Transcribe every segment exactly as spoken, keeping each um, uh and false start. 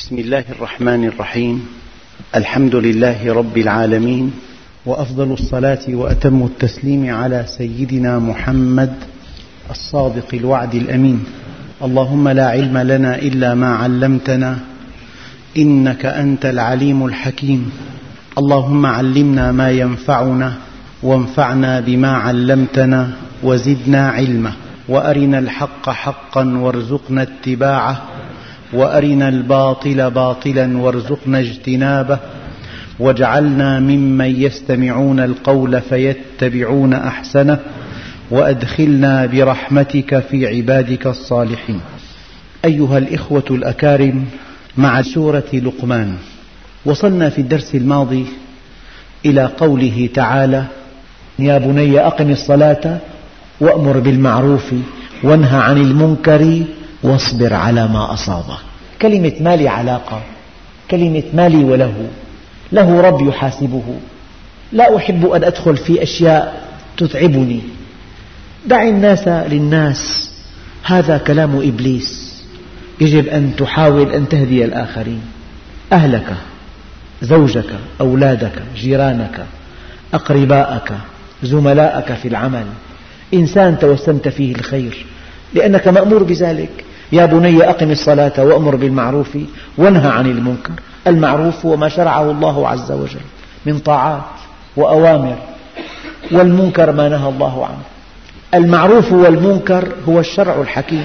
بسم الله الرحمن الرحيم. الحمد لله رب العالمين، وأفضل الصلاة وأتم التسليم على سيدنا محمد الصادق الوعد الأمين. اللهم لا علم لنا إلا ما علمتنا إنك أنت العليم الحكيم. اللهم علمنا ما ينفعنا وانفعنا بما علمتنا وزدنا علما، وأرنا الحق حقا وارزقنا اتباعه، وأرنا الباطل باطلا وارزقنا اجتنابه، واجعلنا ممن يستمعون القول فيتبعون أحسنه، وأدخلنا برحمتك في عبادك الصالحين. أيها الإخوة الأكارم، مع سورة لقمان وصلنا في الدرس الماضي إلى قوله تعالى: يا بني أقم الصلاة وأمر بالمعروف وانهى عن المنكر واصبر على ما أصابك. كلمة ما لي علاقة، كلمة ما لي وله، له رب يحاسبه، لا أحب أن أدخل في أشياء تتعبني، دع الناس للناس، هذا كلام إبليس. يجب أن تحاول أن تهدي الآخرين، أهلك، زوجك، أولادك، جيرانك، أقرباءك، زملائك في العمل، إنسان توسمت فيه الخير لأنك مأمور بذلك. يا بني أقم الصلاة وأمر بالمعروف وانهى عن المنكر. المعروف هو ما شرعه الله عز وجل من طاعات وأوامر، والمنكر ما نهى الله عنه. المعروف والمنكر هو الشرع الحكيم،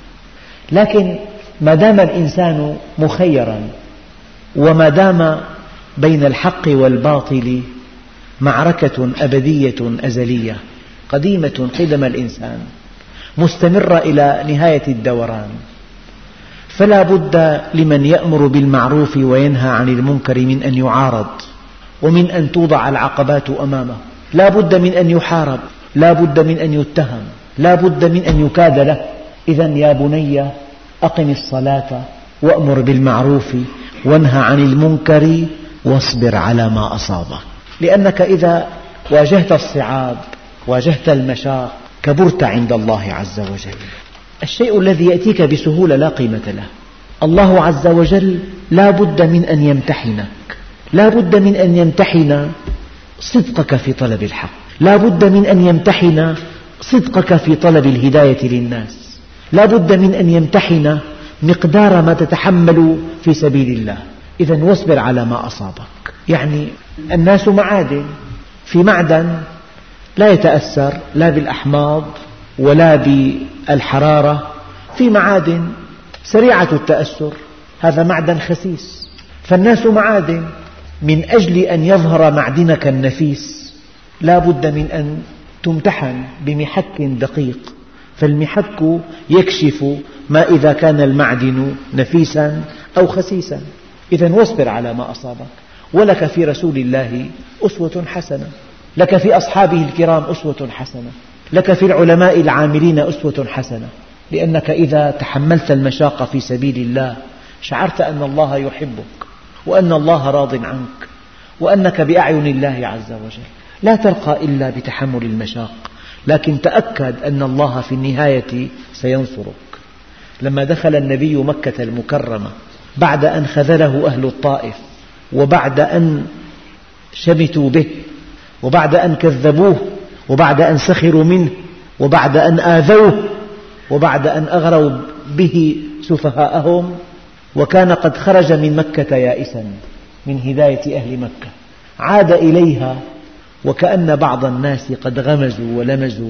لكن ما دام الإنسان مخيرا، وما دام بين الحق والباطل معركة أبدية أزلية قديمة قدم الإنسان مستمرة إلى نهاية الدوران، فلا بد لمن يأمر بالمعروف وينهى عن المنكر من أن يعارض، ومن أن توضع العقبات أمامه، لا بد من أن يحارب، لا بد من أن يتهم، لا بد من أن يكاد له. إذن يا بني أقم الصلاة وأمر بالمعروف وانهى عن المنكر واصبر على ما أصابك، لأنك إذا واجهت الصعاب، واجهت المشاق، كبرت عند الله عز وجل. الشيء الذي يأتيك بسهولة لا قيمة له. الله عز وجل لا بد من أن يمتحنك، لا بد من أن يمتحن صدقك في طلب الحق، لا بد من أن يمتحن صدقك في طلب الهداية للناس، لا بد من أن يمتحن مقدار ما تتحمل في سبيل الله. إذن واصبر على ما أصابك. يعني الناس معادن، في معدن لا يتأثر لا بالأحماض ولا بالحرارة، في معادن سريعة التأثر، هذا معدن خسيس. فالناس معادن، من أجل أن يظهر معدنك النفيس لا بد من أن تمتحن بمحك دقيق، فالمحك يكشف ما إذا كان المعدن نفيسا أو خسيسا. إذن واصبر على ما أصابك، ولك في رسول الله أسوة حسنة، لك في أصحابه الكرام أسوة حسنة، لك في العلماء العاملين أسوة حسنة، لأنك إذا تحملت المشاق في سبيل الله شعرت أن الله يحبك، وأن الله راض عنك، وأنك بأعين الله عز وجل. لا ترقى إلا بتحمل المشاق، لكن تأكد أن الله في النهاية سينصرك. لما دخل النبي مكة المكرمة بعد أن خذله أهل الطائف، وبعد أن شمتوا به، وبعد أن كذبوه، وبعد أن سخروا منه، وبعد أن آذوه، وبعد أن أغروا به سفهاءهم، وكان قد خرج من مكة يائسا من هداية أهل مكة، عاد إليها وكأن بعض الناس قد غمزوا ولمزوا،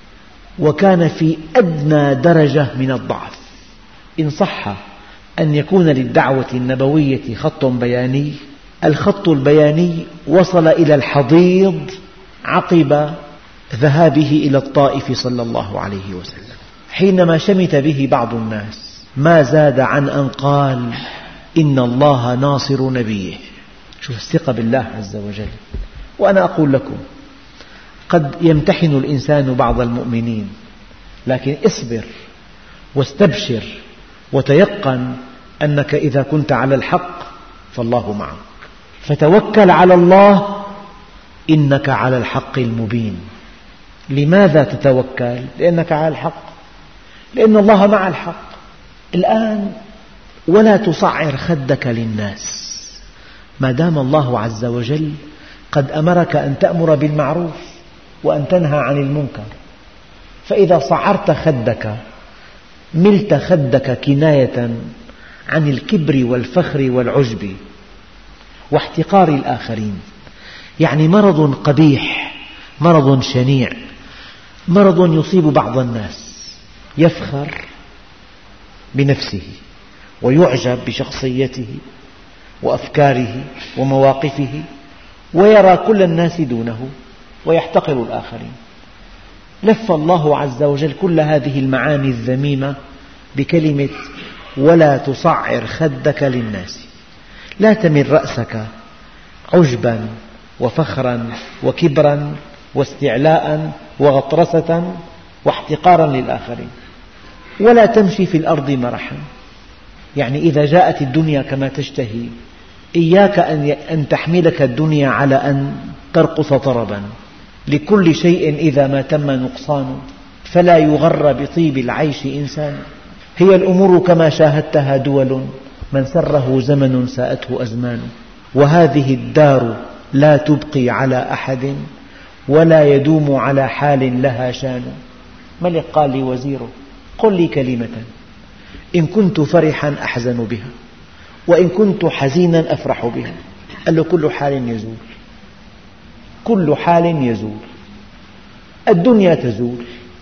وكان في أدنى درجة من الضعف. إن صح أن يكون للدعوة النبوية خط بياني، الخط البياني وصل إلى الحضيض عقب ذهابه إلى الطائف صلى الله عليه وسلم، حينما شمت به بعض الناس ما زاد عن أن قال: إن الله ناصر نبيه. شوف الثقة بالله عز وجل. وأنا أقول لكم، قد يمتحن الإنسان بعض المؤمنين، لكن اصبر واستبشر وتيقن أنك إذا كنت على الحق فالله معك، فتوكل على الله إنك على الحق المبين. لماذا تتوكل؟ لأنك على الحق، لأن الله مع الحق. الآن ولا تصعر خدك للناس. ما دام الله عز وجل قد أمرك أن تأمر بالمعروف وأن تنهى عن المنكر، فإذا صعرت خدك ملت خدك كناية عن الكبر والفخر والعجب واحتقار الآخرين، يعني مرض قبيح، مرض شنيع، مرض يصيب بعض الناس، يفخر بنفسه ويعجب بشخصيته وأفكاره ومواقفه، ويرى كل الناس دونه ويحتقر الآخرين. لف الله عز وجل كل هذه المعاني الذميمة بكلمة ولا تصعر خدك للناس. لا تمل رأسك عجبا وفخرا وكبرا واستعلاء وغطرسة واحتقارا للآخرين. ولا تمشي في الأرض مرحا، يعني إذا جاءت الدنيا كما تشتهي إياك أن تحملك الدنيا على أن ترقص طربا. لكل شيء إذا ما تم نقصان فلا يغر بطيب العيش إنسان. هي الأمور كما شاهدتها دول، من سره زمن ساءته أزمان. وهذه الدار لا تبقي على أحد ولا يدوم على حال لها شان. ملك قال لوزيره قل لي كلمة إن كنت فرحا أحزن بها وإن كنت حزينا أفرح بها. قال له كل حال يزول، كل حال يزول. الدنيا تزول،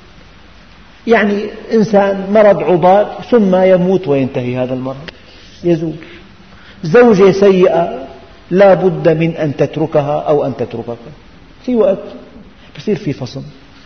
يعني إنسان مرض عضال ثم يموت وينتهي هذا المرض، يزول. زوجة سيئة لا بد من أن تتركها أو أن تتركك، في وقت يصير في فصل.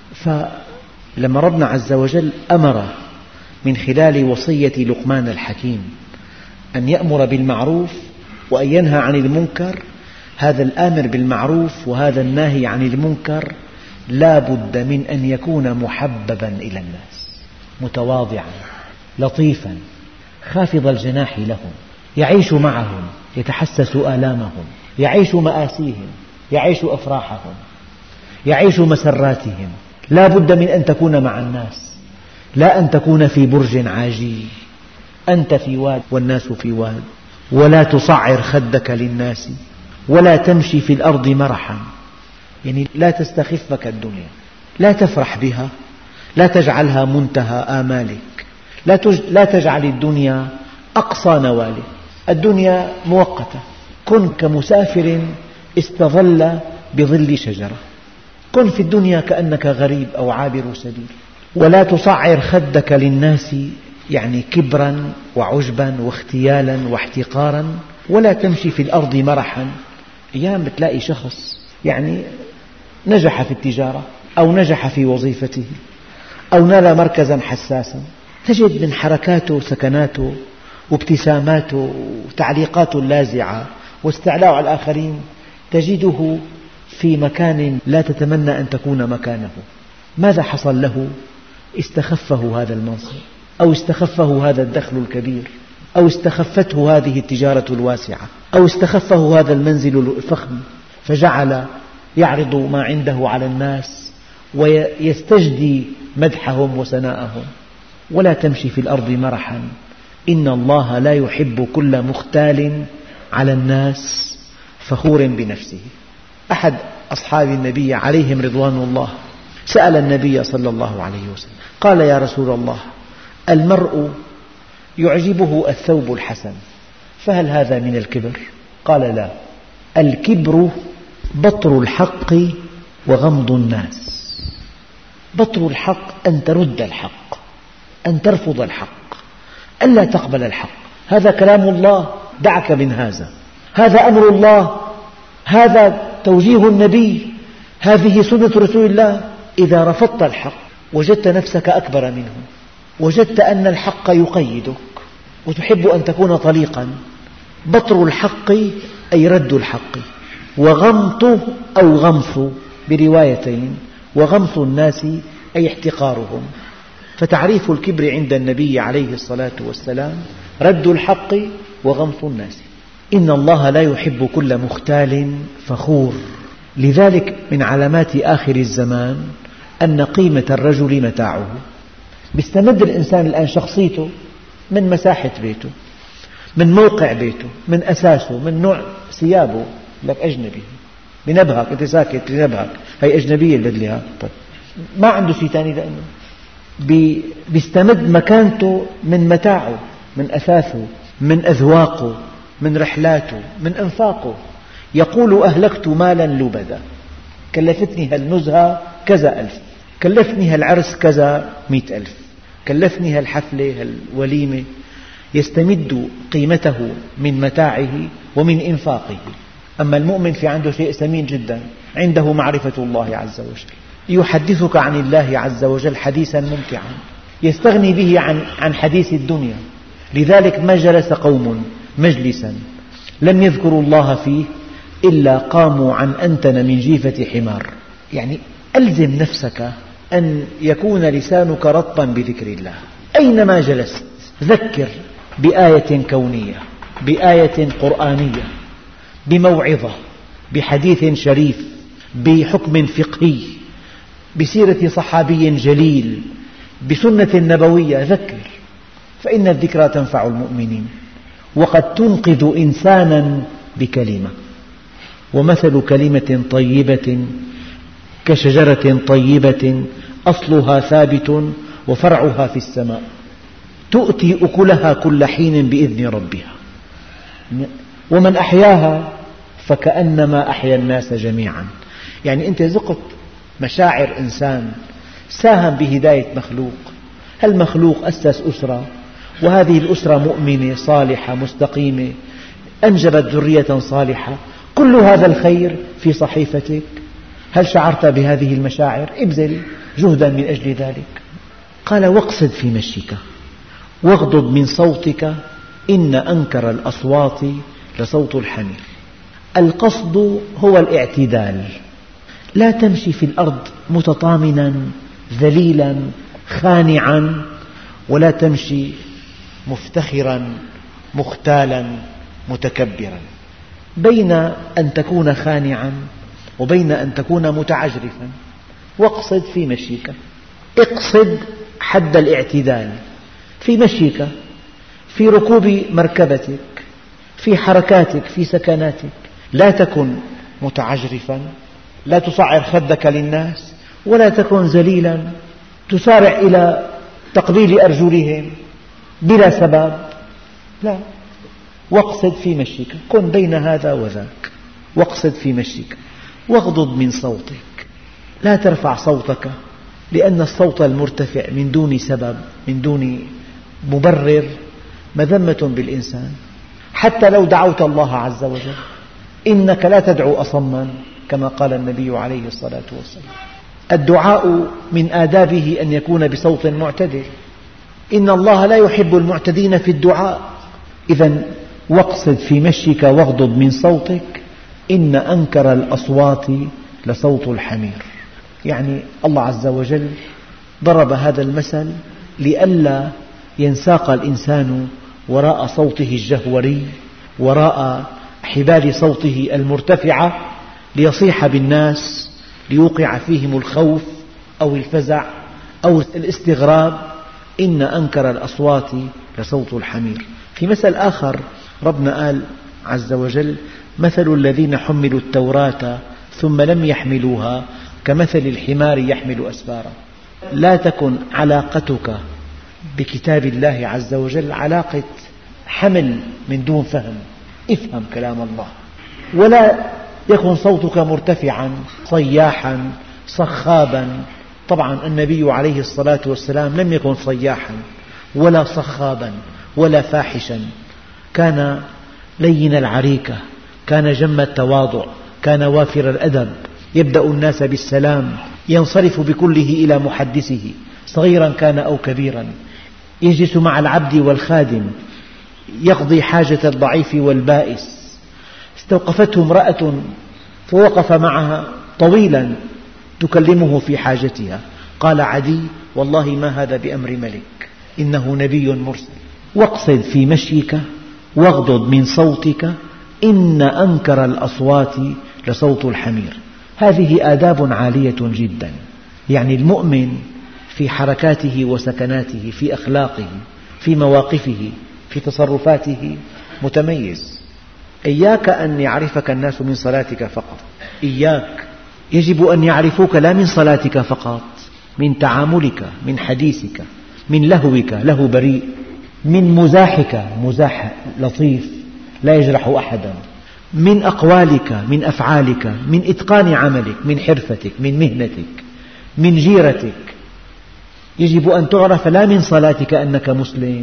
فلما ربنا عز وجل أمر من خلال وصية لقمان الحكيم أن يأمر بالمعروف وأن ينهى عن المنكر، هذا الآمر بالمعروف وهذا الناهي عن المنكر لا بد من أن يكون محببا إلى الناس، متواضعا لطيفا خافض الجناح لهم، يعيش معهم، يتحسس آلامهم، يعيش مآسيهم، يعيش أفراحهم، يعيش مسراتهم. لا بد من أن تكون مع الناس، لا أن تكون في برج عاجي، أنت في واد والناس في واد. ولا تصعر خدك للناس ولا تمشي في الأرض مرحا، يعني لا تستخفك الدنيا، لا تفرح بها، لا تجعلها منتهى آمالك، لا تجعل الدنيا أقصى نوالك. الدنيا مؤقتة، كن كمسافر استظل بظل شجرة، كن في الدنيا كأنك غريب أو عابر سبيل. ولا تصعر خدك للناس، يعني كبرا وعجبا واختيالا واحتقارا. ولا تمشي في الأرض مرحا. أيام بتلاقي شخص يعني نجح في التجارة أو نجح في وظيفته أو نال مركزا حساسا، تجد من حركاته وسكناته وابتساماته وتعليقاته اللاذعة واستعلاء على الآخرين تجده في مكان لا تتمنى أن تكون مكانه. ماذا حصل له؟ استخفه هذا المنصب أو استخفه هذا الدخل الكبير أو استخفته هذه التجارة الواسعة أو استخفه هذا المنزل الفخم، فجعل يعرض ما عنده على الناس ويستجدي مدحهم وثناءهم. ولا تمشي في الأرض مرحا، إن الله لا يحب كل مختال على الناس فخور بنفسه. أحد أصحاب النبي عليهم رضوان الله سأل النبي صلى الله عليه وسلم قال يا رسول الله المرء يعجبه الثوب الحسن فهل هذا من الكبر؟ قال لا، الكبر بطر الحق وغمض الناس. بطر الحق أن ترد الحق، أن ترفض الحق، ألا تقبل الحق. هذا كلام الله، دعك من هذا، هذا أمر الله، هذا توجيه النبي، هذه سنة رسول الله. إذا رفضت الحق وجدت نفسك أكبر منه، وجدت أن الحق يقيدك وتحب أن تكون طليقا. بطر الحق أي رد الحق، وغمطه أو غمص بروايتين، وغمص الناس أي احتقارهم. فتعريف الكبر عند النبي عليه الصلاة والسلام رد الحق وغمص الناس. إن الله لا يحب كل مختال فخور. لذلك من علامات آخر الزمان أن قيمة الرجل متاعه. بيستمد الإنسان الآن شخصيته من مساحة بيته، من موقع بيته، من أساسه، من نوع ثيابه. لك أجنبي بنبهك، أنت ساكت بنبهك، هي أجنبية البدلة. طيب ما عنده شيء ثاني، لأنه بيستمد مكانته من متاعه، من أثاثه، من أذواقه، من رحلاته، من أنفاقه. يقول أهلكت مالا لبدا، كلفتني هالنزهة كذا ألف، كلفني هالعرس كذا مئة ألف، كلفني هالحفلة هالوليمة. يستمد قيمته من متاعه ومن إنفاقه. أما المؤمن في عنده شيء ثمين جدا، عنده معرفة الله عز وجل، يحدثك عن الله عز وجل حديثا ممتعا، يستغني به عن عن حديث الدنيا. لذلك ما جلس قوم مجلسا لم يذكروا الله فيه إلا قاموا عن أنتن من جيفة حمار. يعني ألزم نفسك أن يكون لسانك رطبا بذكر الله أينما جلست. ذكر بآية كونية، بآية قرآنية، بموعظة، بحديث شريف، بحكم فقهي، بسيرة صحابي جليل، بسنة نبوية. ذكر، فإن الذكرى تنفع المؤمنين، وقد تنقذ إنسانا بكلمة. ومثل كلمة طيبة كشجرة طيبة أصلها ثابت وفرعها في السماء تؤتي أكلها كل حين بإذن ربها. ومن أحياها فكأنما أحيا الناس جميعا. يعني أنت ذقت مشاعر إنسان، ساهم بهداية مخلوق. هالمخلوق أسس أسرة، وهذه الأسرة مؤمنة صالحة مستقيمة، أنجبت ذرية صالحة. كل هذا الخير في صحيفتك. هل شعرت بهذه المشاعر؟ ابذل جهدا من أجل ذلك. قال واقصد في مشيك واغضض من صوتك إن أنكر الأصوات لصوت الحمير. القصد هو الاعتدال. لا تمشي في الأرض متطامنا ذليلا خانعا، ولا تمشي مفتخرا مختالا متكبرا. بين أن تكون خانعا وبين أن تكون متعجرفا. واقصد في مشيك، اقصد حد الاعتدال في مشيك، في ركوب مركبتك، في حركاتك، في سكناتك. لا تكن متعجرفا، لا تصعر خدك للناس، ولا تكن ذليلا تسارع إلى تقبيل أرجلهم بلا سبب. لا، واقصد في مشيك، كن بين هذا وذاك. واقصد في مشيك واغضض من صوتك. لا ترفع صوتك، لأن الصوت المرتفع من دون سبب، من دون مبرر، مذمة بالإنسان. حتى لو دعوت الله عز وجل، إنك لا تدعو أصما كما قال النبي عليه الصلاة والسلام. الدعاء من آدابه أن يكون بصوت معتدل. إن الله لا يحب المعتدين في الدعاء. إذن واقصد في مشيك واغضض من صوتك إن أنكر الأصوات لصوت الحمير. يعني الله عز وجل ضرب هذا المثل لئلا ينساق الإنسان وراء صوته الجهوري، وراء حبال صوته المرتفعة، ليصيح بالناس، ليوقع فيهم الخوف أو الفزع أو الاستغراب. إن أنكر الأصوات لصوت الحمير. في مثل آخر ربنا قال عز وجل مثل الذين حملوا التوراة ثم لم يحملوها كمثل الحمار يحمل أسفارا. لا تكن علاقتك بكتاب الله عز وجل علاقة حمل من دون فهم. افهم كلام الله، ولا يكن صوتك مرتفعا صياحا صخابا. طبعا النبي عليه الصلاة والسلام لم يكن صياحا ولا صخابا ولا فاحشا، كان لين العريكة، كان جم التواضع، كان وافر الأدب، يبدأ الناس بالسلام، ينصرف بكله إلى محدثه صغيرا كان أو كبيرا، يجلس مع العبد والخادم، يقضي حاجة الضعيف والبائس. استوقفته امرأة فوقف معها طويلا تكلمه في حاجتها، قال عدي والله ما هذا بأمر ملك، إنه نبي مرسل. واقصد في مشيك واغضض من صوتك إن أنكر الأصوات لصوت الحمير. هذه آداب عالية جدا. يعني المؤمن في حركاته وسكناته، في أخلاقه، في مواقفه، في تصرفاته، متميز. إياك أن يعرفك الناس من صلاتك فقط، إياك، يجب أن يعرفوك لا من صلاتك فقط، من تعاملك، من حديثك، من لهوك، لهو بريء، من مزاحك، مزاح لطيف لا يجرح أحدا، من أقوالك، من أفعالك، من إتقان عملك، من حرفتك، من مهنتك، من جيرتك. يجب أن تعرف لا من صلاتك أنك مسلم،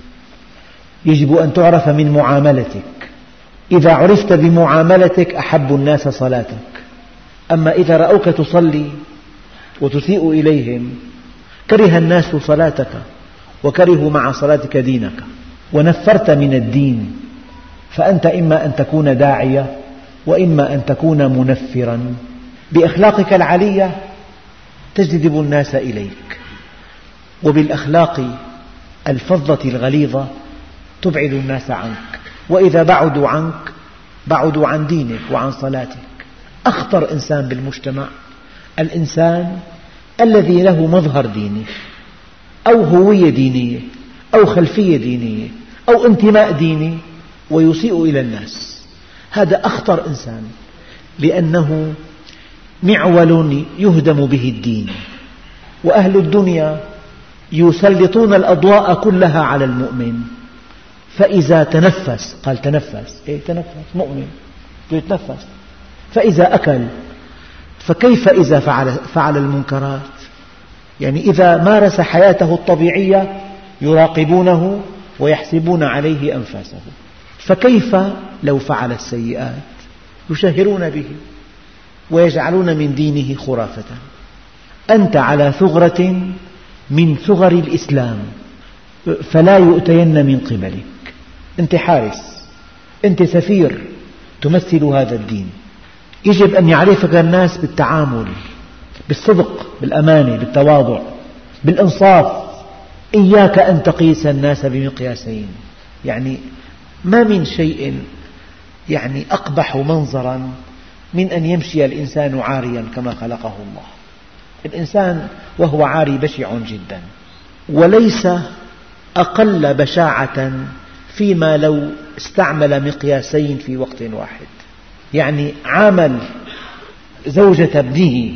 يجب أن تعرف من معاملتك. إذا عرفت بمعاملتك أحب الناس صلاتك. أما إذا رأوك تصلي وتسيء إليهم كره الناس صلاتك وكرهوا مع صلاتك دينك ونفرت من الدين، فأنت إما أن تكون داعية وإما أن تكون منفرا. بأخلاقك العالية تجذب الناس إليك، وبالأخلاق الفظة الغليظة تبعد الناس عنك، وإذا بعدوا عنك بعدوا عن دينك وعن صلاتك. أخطر إنسان بالمجتمع الإنسان الذي له مظهر ديني أو هوية دينية أو خلفية دينية أو انتماء ديني ويسيء إلى الناس. هذا أخطر إنسان، لأنه معول يهدم به الدين. وأهل الدنيا يسلطون الأضواء كلها على المؤمن، فإذا تنفس، قال تنفس، إيه تنفس، مؤمن يتنفس. فإذا أكل، فكيف إذا فعل, فعل المنكرات؟ يعني إذا مارس حياته الطبيعية يراقبونه ويحسبون عليه أنفاسه، فكيف لو فعل السيئات؟ يشهرون به ويجعلون من دينه خرافة. أنت على ثغرة من ثغر الإسلام فلا يؤتين من قبلك. أنت حارس، أنت سفير تمثل هذا الدين. يجب أن يعرفك الناس بالتعامل، بالصدق، بالأمانة، بالتواضع، بالإنصاف. إياك أن تقيس الناس بمقياسين. يعني ما من شيء يعني أقبح منظرا من أن يمشي الإنسان عاريا كما خلقه الله. الإنسان وهو عاري بشع جدا، وليس أقل بشاعة فيما لو استعمل مقياسين في وقت واحد. يعني عامل زوجة ابنه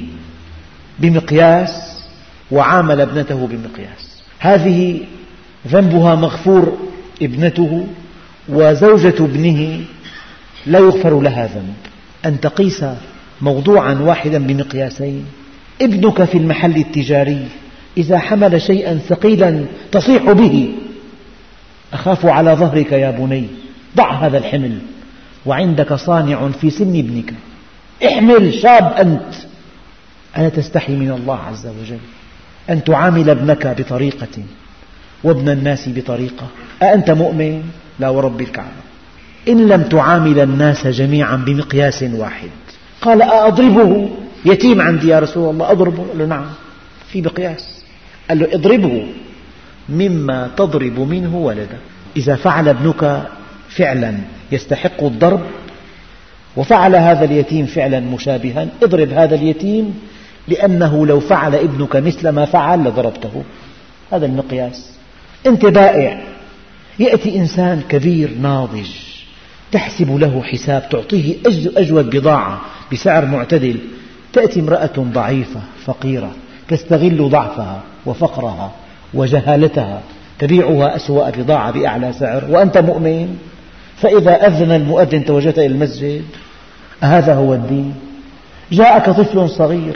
بمقياس وعامل ابنته بمقياس، هذه ذنبها مغفور ابنته، وزوجة ابنه لا يغفر لها ذنب. أن تقيس موضوعا واحدا بمقياسين. ابنك في المحل التجاري إذا حمل شيئا ثقيلا تصيح به، أخاف على ظهرك يا بني، ضع هذا الحمل، وعندك صانع في سن ابنك، احمل، شاب أنت. ألا تستحي من الله عز وجل أن تعامل ابنك بطريقة وابن الناس بطريقة؟ أأنت مؤمن؟ لا ورب الكعبة. إن لم تعامل الناس جميعا بمقياس واحد. قال أضربه؟ يتيم عندي يا رسول الله، أضربه؟ قال له نعم، في مقياس. قال له اضربه مما تضرب منه ولدك. إذا فعل ابنك فعلا يستحق الضرب وفعل هذا اليتيم فعلا مشابها، اضرب هذا اليتيم، لأنه لو فعل ابنك مثل ما فعل لضربته. هذا المقياس. أنت بائع، يأتي إنسان كبير ناضج تحسب له حساب، تعطيه أجود بضاعة بسعر معتدل، تأتي امرأة ضعيفة فقيرة تستغل ضعفها وفقرها وجهالتها، تبيعها أسوأ بضاعة بأعلى سعر وأنت مؤمن. فإذا أذن المؤذن توجهت إلى المسجد. هذا هو الدين. جاءك طفل صغير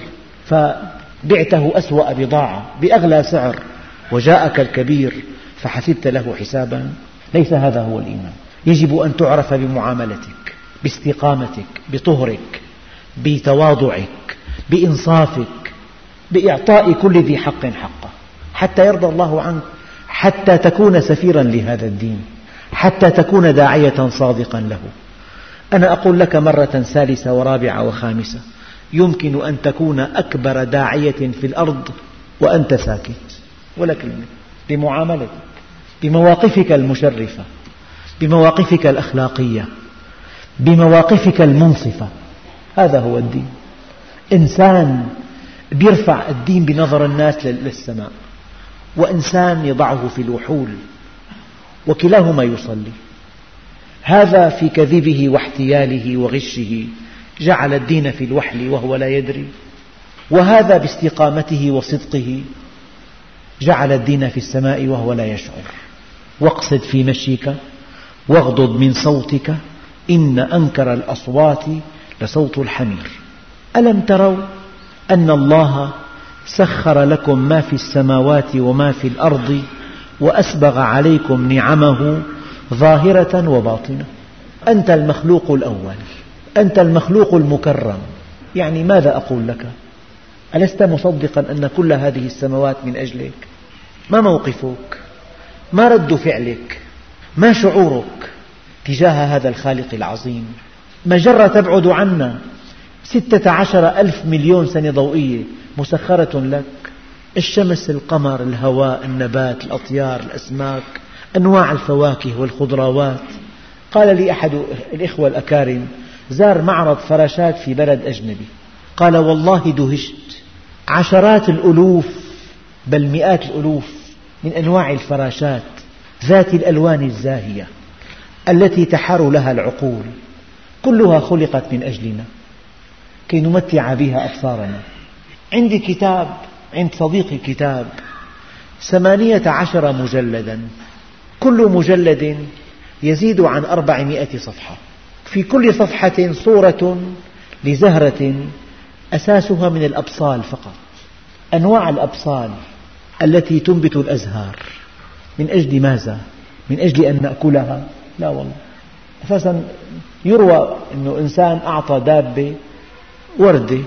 فبعته أسوأ بضاعة بأغلى سعر، وجاءك الكبير فحسبت له حسابا. ليس هذا هو الإيمان. يجب أن تعرف بمعاملتك، باستقامتك، بطهرك، بتواضعك، بإنصافك، بإعطاء كل ذي حق حقه، حتى يرضى الله عنك، حتى تكون سفيرا لهذا الدين، حتى تكون داعية صادقا له. أنا أقول لك مرة ثالثة ورابعة وخامسة، يمكن أن تكون أكبر داعية في الأرض وأنت ساكت ولا كلمة، بمعاملتك، بمواقفك المشرفة، بمواقفك الأخلاقية، بمواقفك المنصفة. هذا هو الدين. إنسان يرفع الدين بنظر الناس للسماء، وإنسان يضعه في الوحول، وكلاهما يصلي. هذا في كذبه واحتياله وغشه جعل الدين في الوحل وهو لا يدري، وهذا باستقامته وصدقه جعل الدين في السماء وهو لا يشعر. واقصد في مشيك واغضض من صوتك إن أنكر الأصوات لصوت الحمير. ألم تروا أن الله سخر لكم ما في السماوات وما في الأرض وأسبغ عليكم نعمه ظاهرة وباطنة. أنت المخلوق الأول، أنت المخلوق المكرم، يعني ماذا أقول لك؟ ألست مصدقا أن كل هذه السماوات من أجلك؟ ما موقفك؟ ما رد فعلك؟ ما شعورك تجاه هذا الخالق العظيم؟ مجرة تبعد عنا ستة عشر ألف مليون سنة ضوئية مسخرة لك، الشمس، القمر، الهواء، النبات، الأطيار، الأسماك، أنواع الفواكه والخضروات. قال لي أحد الإخوة الأكارم زار معرض فراشات في بلد أجنبي، قال والله دهشت، عشرات الألوف بل مئات الألوف من أنواع الفراشات ذات الألوان الزاهية التي تحار لها العقول، كلها خلقت من أجلنا كي نمتع بها أبصارنا. عندي كتاب عند صديقي كتاب ثمانية عشر مجلدا، كل مجلد يزيد عن أربعمائة صفحة، في كل صفحة صورة لزهرة أساسها من الأبصال فقط، أنواع الأبصال التي تنبت الأزهار. من أجل ماذا؟ من أجل أن نأكلها؟ لا والله، أساسا يروى أن إنسان أعطى دابة وردة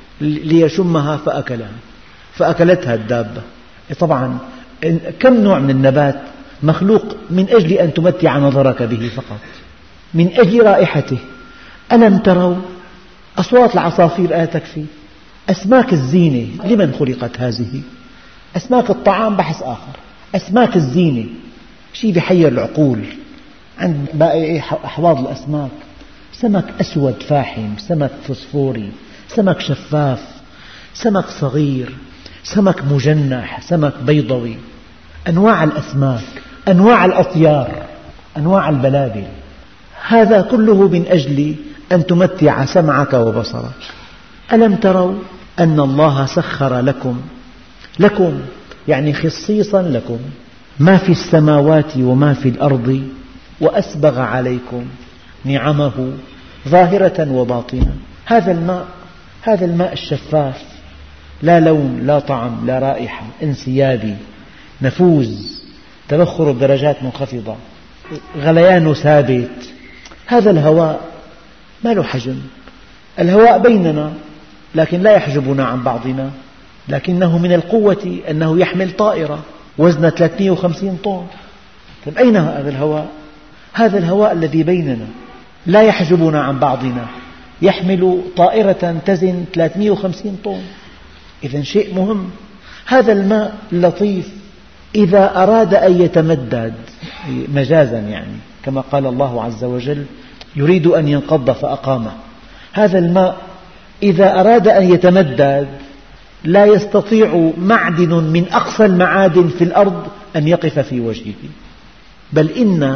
ليشمها فأكلها، فأكلتها الدابة. طبعا كم نوع من النبات مخلوق من أجل أن تمتع نظرك به فقط، من أجل رائحته. ألم تروا أصوات العصافير لا تكفي، أسماك الزينة لمن خلقت هذه؟ أسماك الطعام بحث آخر، أسماك الزينة شيء بحير العقول. عند باقي أحواض الأسماك سمك أسود فاحم، سمك فسفوري، سمك شفاف، سمك صغير، سمك مجنح، سمك بيضوي، أنواع الأسماك، أنواع الأطيار، أنواع البلابل. هذا كله من أجل أن تمتع سمعك وبصرك. ألم تروا أن الله سخر لكم، لكم يعني خصيصا لكم، ما في السماوات وما في الأرض وأسبغ عليكم نعمه ظاهرة وباطنة. هذا الماء، هذا الماء الشفاف، لا لون لا طعم لا رائحة، انسيابي نفوذ، تبخر بدرجات منخفضة، غليانه ثابت. هذا الهواء ما له حجم، الهواء بيننا لكن لا يحجبنا عن بعضنا، لكنه من القوة أنه يحمل طائرة وزنها ثلاثمئة وخمسين طن. طيب أين هذا الهواء؟ هذا الهواء الذي بيننا لا يحجبنا عن بعضنا يحمل طائرة تزن ثلاثمئة وخمسين طن. إذن شيء مهم. هذا الماء اللطيف إذا أراد أن يتمدد مجازا، يعني كما قال الله عز وجل يريد أن ينقض فأقامه، هذا الماء إذا أراد أن يتمدد لا يستطيع معدن من أقصى المعادن في الأرض أن يقف في وجهه. بل إن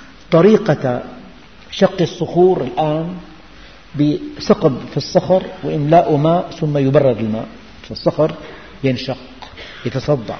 طريقة شق الصخور الآن بثقب في الصخر وإملاء ماء ثم يبرد الماء، فالصخر ينشق يتصدع.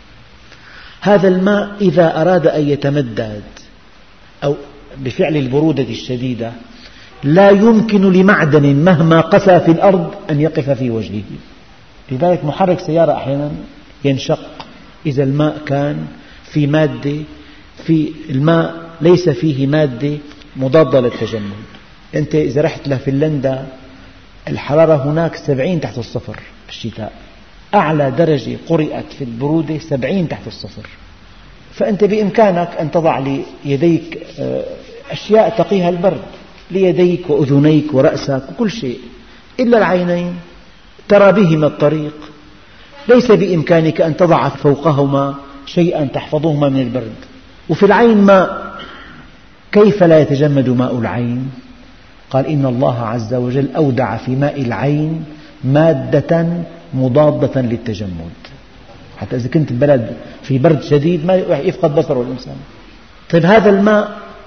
هذا الماء إذا أراد أن يتمدد أو بفعل البرودة الشديدة لا يمكن لمعدن مهما قسى في الأرض أن يقف في وجهه. لذلك محرك سيارة أحيانا ينشق إذا الماء كان في مادة، في الماء ليس فيه مادة مضادة للتجمد. أنت إذا رحت لفنلندا الحرارة هناك سبعين تحت الصفر في الشتاء، أعلى درجة قرأت في البرودة سبعين تحت الصفر. فأنت بإمكانك أن تضع ليديك أشياء تقيها البرد، ليديك وأذنيك ورأسك وكل شيء إلا العينين ترى بهما الطريق. ليس بإمكانك أن تضع فوقهما شيئا تحفظهما من البرد. وفي العين ماء، كيف لا يتجمد ماء العين؟ قال إن الله عز وجل أودع في ماء العين مادة مضادة للتجمد، حتى إذا كنت بلد في برد شديد ما يفقد بصره الإنسان. طيب هذا الماء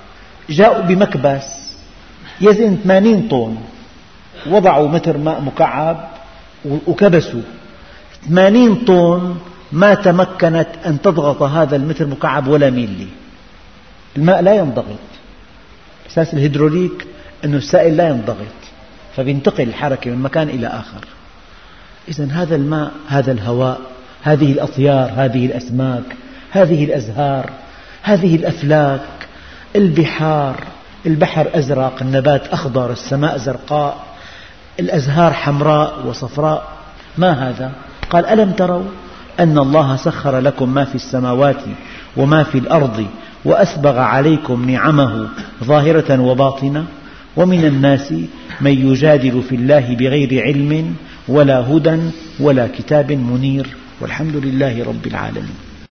جاءوا بمكبس يزن ثمانين طن، وضعوا متر ماء مكعب وكبسوا ثمانين طن، ما تمكنت أن تضغط هذا المتر مكعب ولا ميلي. الماء لا ينضغط، أساس الهيدروليك أن السائل لا ينضغط، فبينتقل الحركة من مكان إلى آخر. إذن هذا الماء، هذا الهواء، هذه الأطيار، هذه الأسماك، هذه الأزهار، هذه الأفلاك، البحار، البحر أزرق، النبات أخضر، السماء زرقاء، الأزهار حمراء وصفراء، ما هذا؟ قال: ألم تروا أن الله سخر لكم ما في السماوات وما في الأرض وأسبغ عليكم نعمه ظاهرة وباطنة، ومن الناس من يجادل في الله بغير علم ولا هدى ولا كتاب منير، والحمد لله رب العالمين.